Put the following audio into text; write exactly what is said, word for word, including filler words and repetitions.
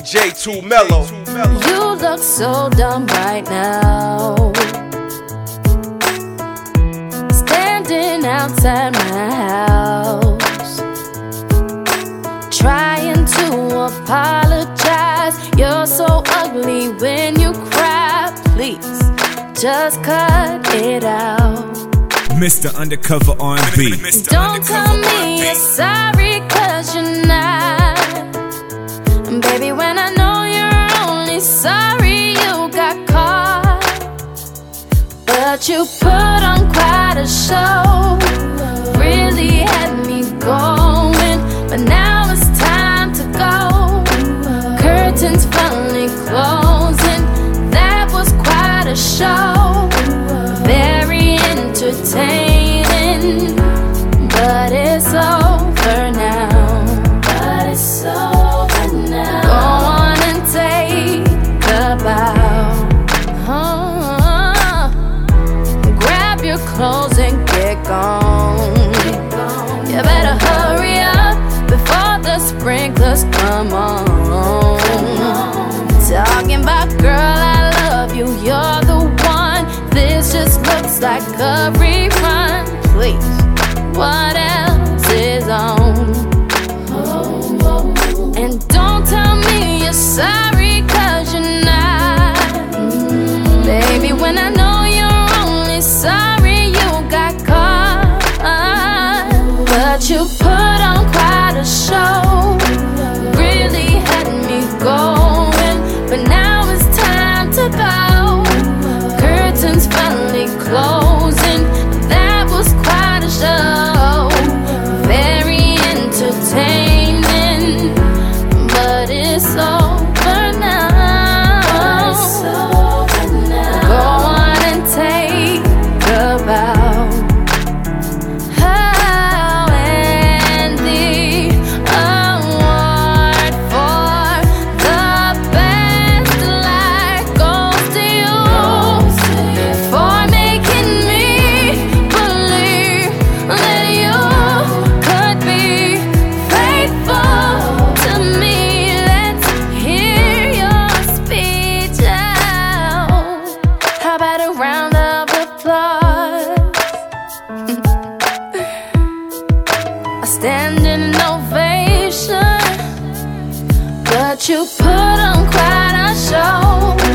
J two Mellow. You look so dumb right now, standing outside my house, trying to apologize. You're so ugly when you cry. Please, just cut it out. Mister Undercover R and B. Don't tell me you're sorry, cause you're not. Baby, when I know you're only sorry you got caught. But you put on quite a show, really had me going. But now it's time to go, curtains finally closing. That was quite a show, very entertaining. But it's over now, but it's over now. Go on and take a bow. uh, Grab your clothes and get gone. You better hurry up before the sprinklers come on. Talking about girl, I love you, you're the one. This just looks like a rerun. Please, what else is on? And don't tell me you're sorry, cause you're not. Baby, when I know you're only sorry you got caught. But you put on quite a show, really had me going. But now it's time to go, curtains finally closing. That was quite a show, very entertaining. But it's over now, it's over now. Go on and take a bow. Oh, and the award for the best life goes to you, for making me believe that you could be faithful to me. Let's hear your speech out. How about a round of applause? A standing ovation. But you put on quite a show,